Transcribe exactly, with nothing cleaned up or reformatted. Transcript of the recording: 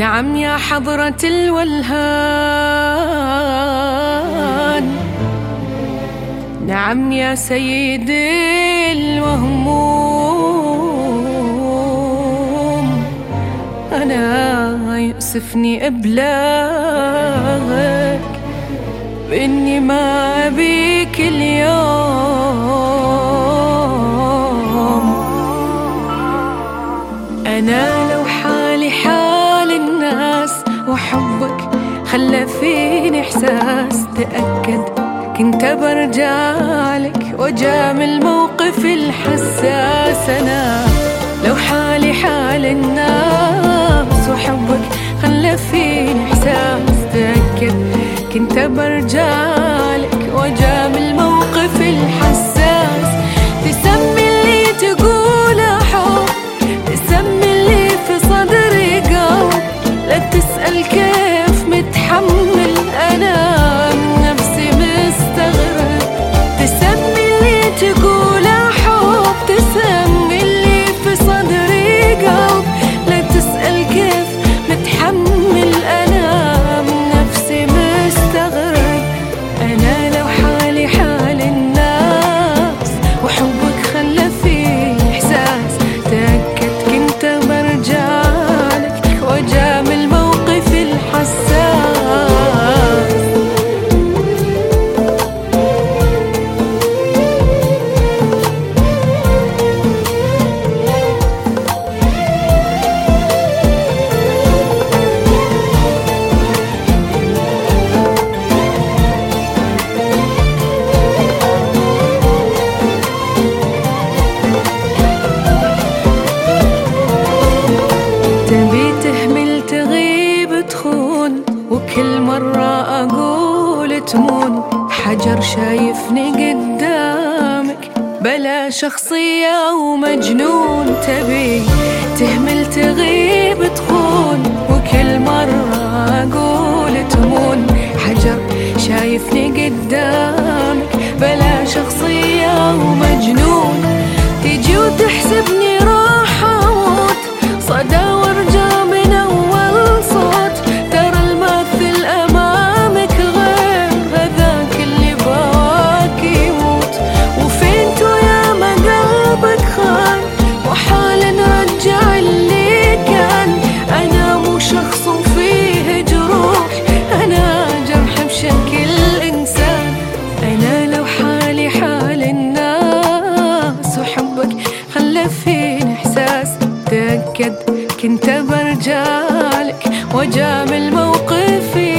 نعم يا حضرة الولهان، نعم يا سيدي الوهموم، أنا يؤسفني إبلاغك بإني ما أبيك اليوم. أنا لو حالي حال الناس وحبك خلى فيني إحساس، تأكد كنت برجعلك وجامل موقف الحساس. أنا لو حالي حال الناس وحبك خلى فيني إحساس، تأكد كنت برجعلك وجامل موقف الحساس. تسمي اللي تقول حب، تسمي اللي في صدري قلب، لا تسأل كيف متحمل أنا نفسي مستغرب. تسمي اللي تقول حب، تسمي اللي في صدري قلب، لا تسأل كيف متحمل أنا نفسي مستغرب. أنا لو حالي حال الناس وحبك خلى فيه إحساس، تأكد كنت برجعلك وجامل موقف الحساس. تبي تهمل تغيب تخون، وكل مرة أقول تمون، حجر شايفني قدامك بلا شخصية ومجنون. تبي تهمل تغيب تخون، وكل مرة أقول تمون، حجر شايفني قدامك بلا شخصية ومجنون. تجي وتحسبني راح أموت صدى وارجع من أول صوت، ترى الماثل أمامك غير هذاك اللي بواك يموت. وفينتو يا ما قلبك خان، وحال نرجع اللي كان. أنا مو شخص وفيه جروح، أنا جرح بشكل إنسان. أنا لو حالي حال الناس وحبك خلى فيني إحساس، تأكد كنت برجعلك وجامل موقفي